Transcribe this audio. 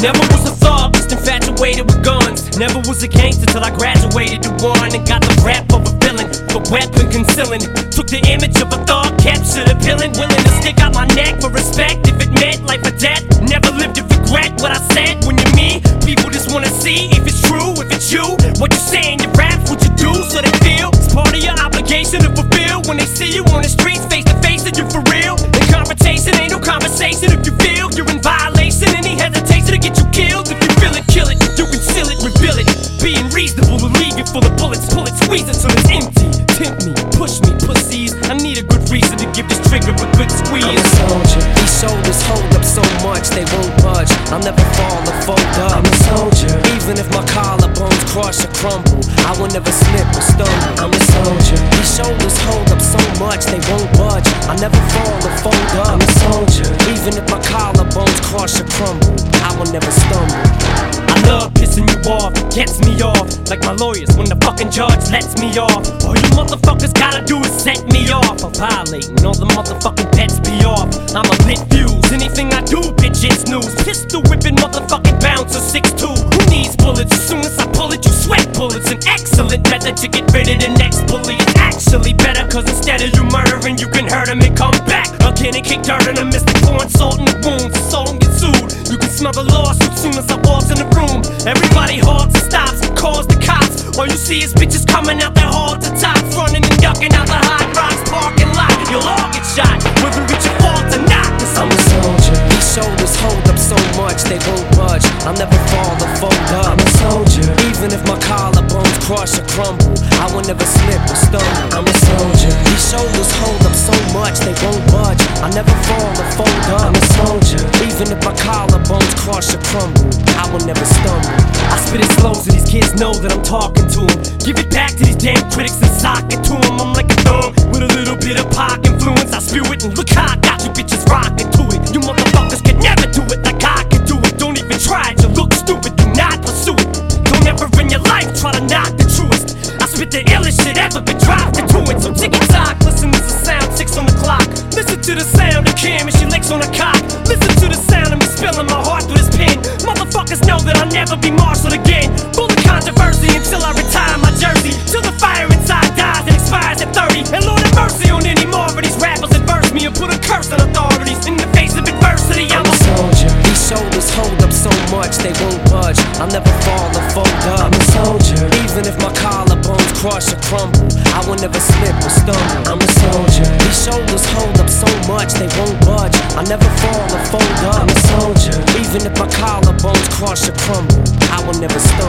Never was a thug, just infatuated with guns. Never was a gangster till I graduated to one and got the rap of a villain, but weapon concealing. Took the image of a thug, captured a villain, willing to stick out my neck for respect if it meant life or death. Never lived to regret what I said. When you're me, people just wanna see if it's true, if it's you. What you say in your raps, what you do, so they feel it's part of your obligation to fulfill. When they see you on the streets, face to face, that you for real. And confrontation ain't no conversation if you feel you're in violation. Any hesitation to get you killed. If you feel it, kill it. You conceal it, reveal it. Being reasonable will leave you full of bullets. Pull it, squeeze it till it's empty. Tempt me, push me, pussies. I need a good reason to give this trigger a good squeeze. I'm a soldier. These shoulders hold up so much they won't budge. I'll never fall or fold up. I'm a soldier. Even if my collarbones crush or crumble, I will never slip or stumble. I'm a soldier. These shoulders hold up so much they won't budge. I'll never fall or fold up. I'm a soldier. Even if my collarbones crush or crumble, I will never stumble. I love pissing you off, gets me off. Like my lawyers when the fucking judge lets me off. All you motherfuckers gotta do is set me off. I'm violating all the motherfucking pets be off. I'm a lit fuse, anything I do, bitch, it's news. Pistol whipping motherfucking bouncer 6'2". Who needs bullets? As soon as I pull it, you sweat bullets. An excellent method to get rid of the next bully. It's actually better, cause instead of you murdering, you can hurt him and come back again and kick dirt in him. Mr. Pouring salt in the wounds, the soul get sued. You can smell the lawsuit soon as I walk in the room. Everybody halts and stops and calls the cops. All you see is bitches coming out their hall to tops, running and ducking out the Hot Rocks parking lot. You'll all get shot, whether it's your fault or not. Cause I'm a soldier. These shoulders hold up so much they won't budge. I'll never fall or fold up. I'm a soldier. Even if my collarbones crush or crumble, I will never slip or stumble. I'm a soldier. These shoulders hold up so much they won't budge. I'll never fall or fold up. I'm a soldier. Even if my collarbones crush or crumble, I will never stumble. I spit it slow so these kids know that I'm talking to them. Give it back to these damn critics and sock it to them. I'm like a thumb with a little bit of pop influence. I spew it and look how I got you bitches rocking to it. You motherfuckers can never do it like I can do it. Don't even try to look stupid, do not pursue it. Don't ever in your life try to knock the truest. I spit the illest shit ever been dropped into it. So tick tock, listen to the sound, 6 on the clock. Listen to the sound of Kim and she licks on the cock. Listen to the sound of me spilling my heart through this pen. Motherfuckers know that I'll never be marshaled again. Full of controversy until I retire my jersey. Till the fire inside dies and expires at 30. And Lord have mercy on any more of these rappers that verse me and put a curse on authorities. In the face of adversity, I'm a soldier. These shoulders hold up so much they won't budge. I'll never fall or fold up. I'm a soldier. Even if my collarbones crush or crumble, I will never slip or stumble. I'm a soldier. These shoulders hold up so much they won't budge. I'll never fall or fold up. I'm a soldier. Even if my collarbones crush or crumble, I will never stumble.